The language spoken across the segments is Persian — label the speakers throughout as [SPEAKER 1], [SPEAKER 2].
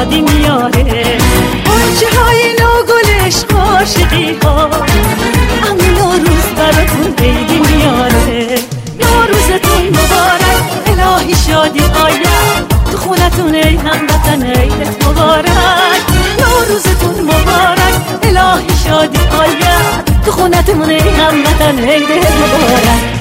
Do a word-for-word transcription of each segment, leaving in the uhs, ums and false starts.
[SPEAKER 1] شادی میاره، غنچه های نوگل عشق و عاشقی ها، اما نوروز براتون عیدی میاره. نوروزتون مبارک، الهی شادی آید تو خونتون ای هموطن، عیدت مبارک. نوروزتون مبارک، الهی شادی آید تو خونتون ای هموطن، عیدت مبارک.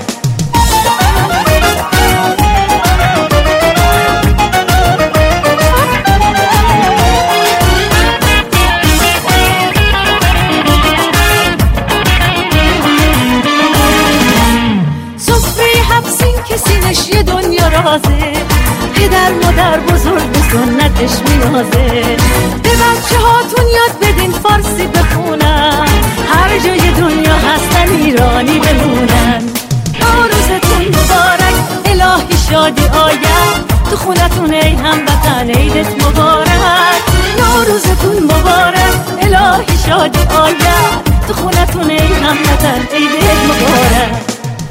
[SPEAKER 1] یه دنیا رازه، پدر مادر بزرگ به سنتش میازه. به بچه هاتون یاد بدین فارسی بخونن، هر جای دنیا هستن ایرانی بمونن. نوروزتون مبارک، الهی شادی آید تو خونتون ای هموطن، عیدت مبارک. نوروزتون مبارک، الهی شادی آید تو خونتون ای هموطن، عیدت مبارک.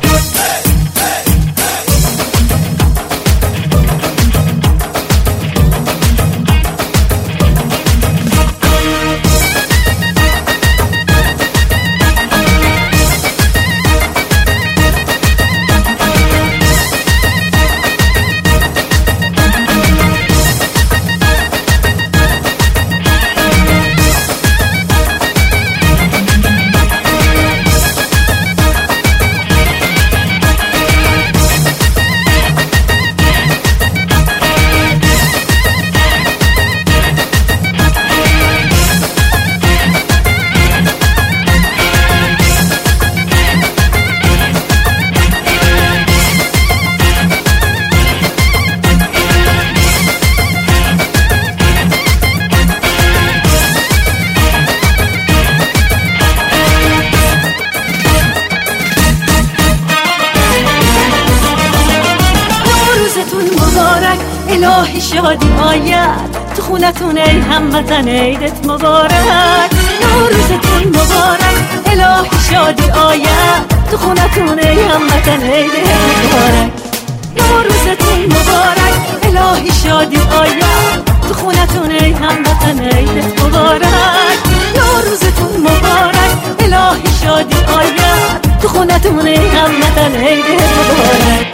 [SPEAKER 1] الهی شادی آید تو خونتون ای هموطن، عیدت مبارک. نوروزتون مبارک، الهی شادی آید تو خونتون ای هموطن، عیدت مبارک. نوروزتون مبارک، الهی شادی آید تو خونتون ای هموطن، عیدت مبارک. نوروزتون مبارک، الهی شادی آید تو خونتون ای هموطن، عیدت مبارک.